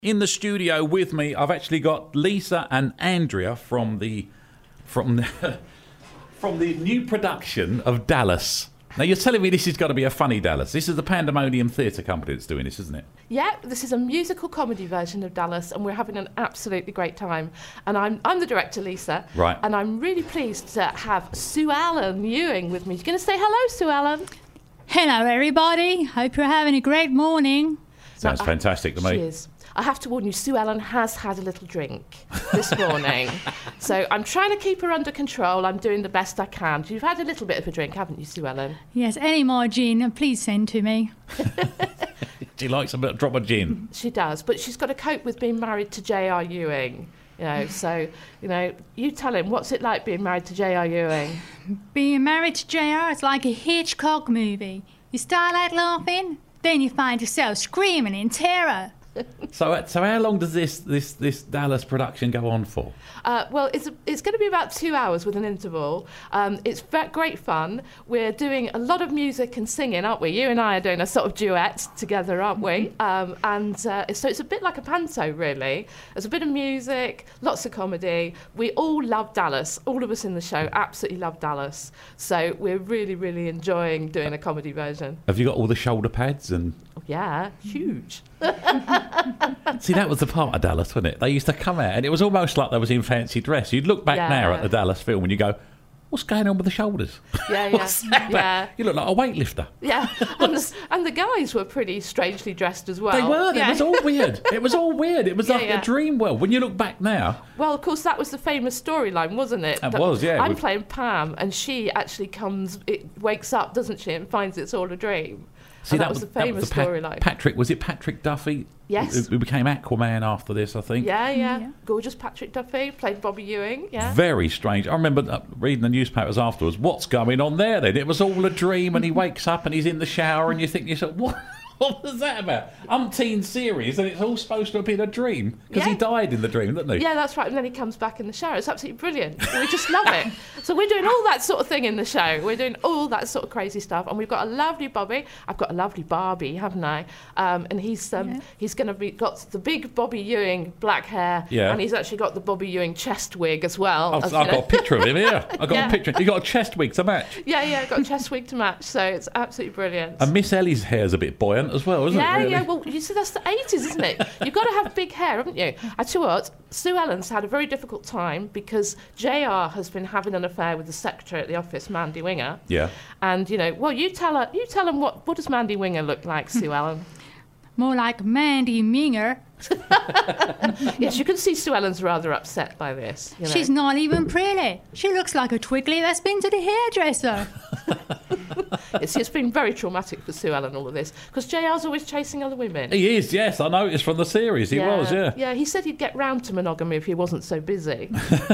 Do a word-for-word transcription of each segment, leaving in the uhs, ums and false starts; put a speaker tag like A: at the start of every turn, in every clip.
A: In the studio with me, I've actually got Lisa and Andrea from the from the, from the new production of Dallas. Now, you're telling me this is going to be a funny Dallas. This is the Pandemonium Theatre Company that's doing this, isn't it?
B: Yeah, this is a musical comedy version of Dallas, and we're having an absolutely great time. And I'm I'm the director, Lisa.
A: Right.
B: And I'm really pleased to have Sue Ellen Ewing with me. You're going to say hello, Sue Ellen?
C: Hello, everybody. Hope you're having a great morning.
A: Sounds
B: No, I-
A: fantastic to me.
B: She is. I have to warn you, Sue Ellen has had a little drink this morning. So I'm trying to keep her under control. I'm doing the best I can. You've had a little bit of a drink, haven't you, Sue Ellen?
C: Yes, any more gin, please send to me.
A: She likes a bit, drop of gin.
B: She does, but she's got to cope with being married to J R Ewing. You know, so, you know, you tell him, what's it like being married to J R Ewing?
C: Being married to J R is like a Hitchcock movie. You start out laughing, then you find yourself screaming in terror.
A: So, so how long does this this this Dallas production go on for?
B: Uh, well, it's it's going to be about two hours with an interval. Um, it's ve- great fun. We're doing a lot of music and singing, aren't we? You and I are doing a sort of duet together, aren't we? Um, and uh, so it's a bit like a panto, really. There's a bit of music, lots of comedy. We all love Dallas. All of us in the show absolutely love Dallas. So we're really, really enjoying doing a comedy version.
A: Have you got all the shoulder pads and?
B: Oh, yeah, huge.
A: See, that was the part of Dallas, wasn't it? They used to come out, and it was almost like they was in fancy dress. You'd look back
B: Yeah.
A: now at the Dallas film, and you go, "What's going on with the shoulders?
B: Yeah, yeah,
A: What's that about?
B: yeah.
A: You look like a weightlifter."
B: Yeah, and the, and the guys were pretty strangely dressed as well.
A: They were.
B: Yeah.
A: It was all weird. It was all weird. It was
B: Yeah,
A: like
B: yeah.
A: a dream world. When you look back now,
B: Well, of course, that was the famous storyline, wasn't it?
A: It was, yeah.
B: I'm
A: With-
B: playing Pam, and she actually comes, it wakes up, doesn't she, and finds it's all a dream.
A: see
B: and that, was the famous
A: the Pat-
B: storyline.
A: Patrick, was it Patrick Duffy?
B: Yes.
A: Who, who became Aquaman after this, I think.
B: Yeah, yeah,
C: Yeah.
B: Gorgeous Patrick Duffy, played Bobby Ewing, yeah.
A: Very strange. I remember uh, reading the newspapers afterwards. What's going on there then? It was all a dream, and he wakes up and he's in the shower, and you think to yourself, what? What was that about? Umpteen series, and it's all supposed to have been a dream because he
B: Yeah.
A: died in the dream, didn't he?
B: Yeah, that's right. And then he comes back in the shower. It's absolutely brilliant. We just love it. So we're doing all that sort of thing in the show. We're doing all that sort of crazy stuff. And we've got a lovely Bobby. I've got a lovely Barbie, haven't I? Um, and he's um,
C: Yeah.
B: he's going to be got the big Bobby Ewing black hair.
A: Yeah.
B: And he's actually got the Bobby Ewing chest wig as well.
A: I've,
B: as,
A: I've
B: you
A: got
B: know.
A: a picture of him here. I've got
B: Yeah.
A: a picture. He got a chest wig to match.
B: Yeah, yeah, got a chest wig to match. So it's absolutely brilliant.
A: And Miss Ellie's hair's a bit buoyant as well, isn't
B: Yeah,
A: it? Really?
B: yeah, well, you see, that's the eighties, isn't it? You've got to have big hair, haven't you? I tell you what, Sue Ellen's had a very difficult time because J R has been having an affair with the secretary at the office, Mandy Winger.
A: Yeah.
B: And, you know, well, you tell her, you tell him what, what does Mandy Winger look like, Sue Ellen?
C: More like Mandy Minger.
B: Yes, you can see Sue Ellen's rather upset by this. You know.
C: She's not even pretty. She looks like a twiggly that's been to the hairdresser.
B: It's, it's been very traumatic for Sue Ellen, all of this, because J R's always chasing other women.
A: He is, yes. I noticed from the series. He was, yeah.
B: Yeah, he said he'd get round to monogamy if he wasn't so busy.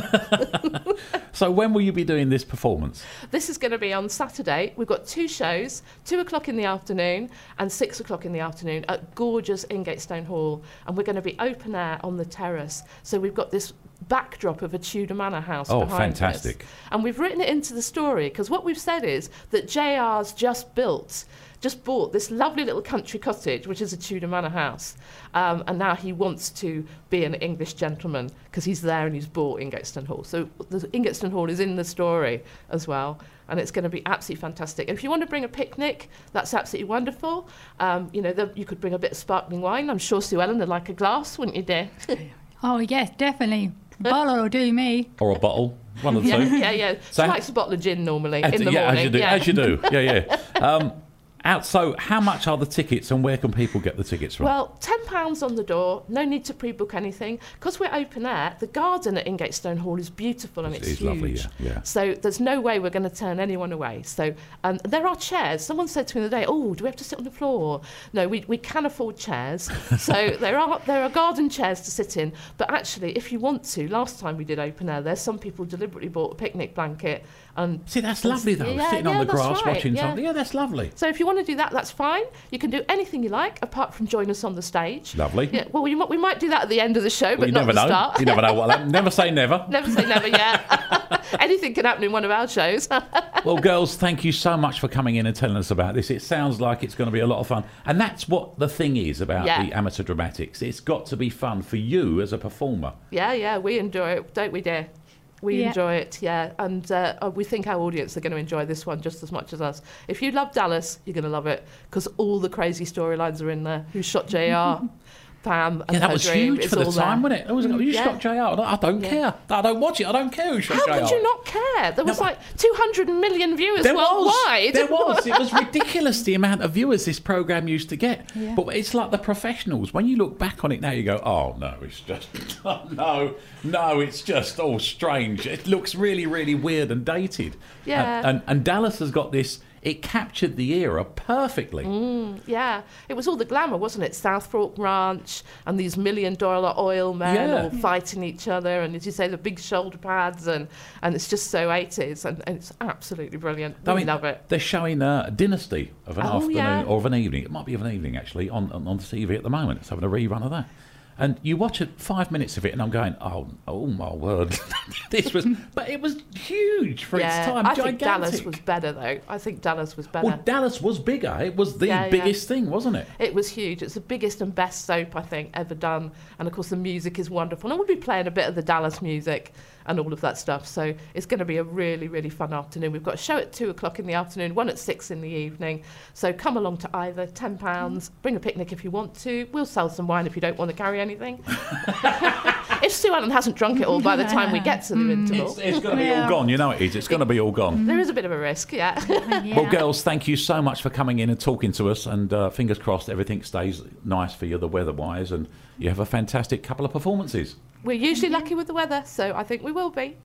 A: So when will you be doing this performance?
B: This is going to be on Saturday. We've got two shows, two o'clock in the afternoon and six o'clock in the afternoon at gorgeous Ingatestone Hall. And we're going to be open air on the terrace. So we've got this backdrop of a Tudor manor house
A: Oh,
B: behind us.
A: fantastic.
B: And we've written it into the story because what we've said is that J R's just built, just bought this lovely little country cottage, which is a Tudor manor house. Um, and now he wants to be an English gentleman because he's there and he's bought Ingatestone Hall. So the Ingatestone Hall is in the story as well. And it's going to be absolutely fantastic. And if you want to bring a picnic, that's absolutely wonderful. Um, you know, the, you could bring a bit of sparkling wine. I'm sure Sue Ellen would like a glass, wouldn't you, dear?
C: Oh, yes, definitely. Bottle will do me.
A: Or a bottle? One of the
B: yeah,
A: two?
B: yeah, yeah.
A: So-
B: she likes a bottle of gin normally
A: As-
B: in the
A: yeah,
B: morning.
A: as you do.
B: yeah.
A: As you do. Yeah, yeah. Um, out, so how much are the tickets and where can people get the tickets from?
B: Well, ten pounds on the door, no need to pre-book anything. Because we're open air, the garden at Ingatestone Hall is beautiful and
A: It
B: it's
A: is
B: huge.
A: lovely, yeah, yeah.
B: So there's no way we're going to turn anyone away. So um, there are chairs. Someone said to me the other day, oh, do we have to sit on the floor? No, we, we can afford chairs. So there are there are garden chairs to sit in. But actually, if you want to, last time we did open air, there's some people deliberately bought a picnic blanket. And
A: See, that's lovely though,
B: Yeah,
A: sitting
B: yeah,
A: on the
B: that's
A: grass
B: right,
A: watching
B: yeah.
A: something. Yeah, that's lovely.
B: So if you want to do that, that's fine. You can do anything you like, apart from join us on the stage.
A: Lovely.
B: Yeah, well, we might, we might do that at the end of the show,
A: Well,
B: but
A: you
B: not
A: never
B: at the
A: know.
B: start.
A: You never know what that. Never say never.
B: Never say never yet. Anything can happen in one of our shows.
A: Well, girls, thank you so much for coming in and telling us about this. It sounds like it's going to be a lot of fun. And that's what the thing is about
B: Yeah.
A: the amateur dramatics. It's got to be fun for you as a performer.
B: Yeah, yeah, we enjoy it, don't we, dear? We
C: Yeah.
B: enjoy it, yeah. And uh, we think our audience are going to enjoy this one just as much as us. If you love Dallas, you're going to love it because all the crazy storylines are in there. Who shot J R? Pam and
A: Yeah, that
B: her
A: was
B: dream.
A: huge
B: It's
A: for the
B: all
A: time,
B: there.
A: wasn't it? It was, you
B: Yeah.
A: shot J R. I don't
B: Yeah.
A: care. I don't watch it. I don't care who shot
B: How
A: J R.
B: could you not care? There was
A: No,
B: like two hundred million viewers
A: There
B: worldwide.
A: was. There was. It was ridiculous the amount of viewers this programme used to get.
C: Yeah.
A: But it's like the professionals. When you look back on it now, you go, oh, no, it's just... no, no, it's just all strange. It looks really, really weird and dated.
B: Yeah.
A: And, and, and Dallas has got this... It captured the era perfectly.
B: Yeah, it was all the glamour, wasn't it? South Fork Ranch and these million dollar oil men
A: Yeah.
B: all fighting each other, and as you say, the big shoulder pads, and, and it's just so eighties, and, and it's absolutely brilliant. We
A: I mean,
B: love it.
A: They're showing uh, Dynasty of an
B: Oh,
A: afternoon
B: yeah.
A: or of an evening. It might be of an evening, actually, on, on, on the T V at the moment. It's having a rerun of that. And you watch it, five minutes of it, and I'm going, oh, oh my word. This was... But it was huge for
B: Yeah,
A: its time.
B: I
A: Gigantic.
B: think Dallas was better, though. I think Dallas was better.
A: Well, Dallas was bigger. It was the
B: Yeah, yeah.
A: biggest thing, wasn't it?
B: It was huge. It's the biggest and best soap, I think, ever done. And, of course, the music is wonderful. And we'll be playing a bit of the Dallas music and all of that stuff. So it's going to be a really, really fun afternoon. We've got a show at two o'clock in the afternoon, one at six in the evening. So come along to either, ten pounds. Bring a picnic if you want to. We'll sell some wine if you don't want to carry anything. If Sue Allen hasn't drunk it all by the time we get to the interval.
A: It's, it's going to be all
C: Yeah.
A: gone. You know it is. It's going to be all gone.
B: There is a bit of a risk, yeah.
C: Yeah.
A: Well, girls, thank you so much for coming in and talking to us. And uh, fingers crossed everything stays nice for you, the weather-wise, and you have a fantastic couple of performances.
B: We're usually lucky with the weather, so I think we will be.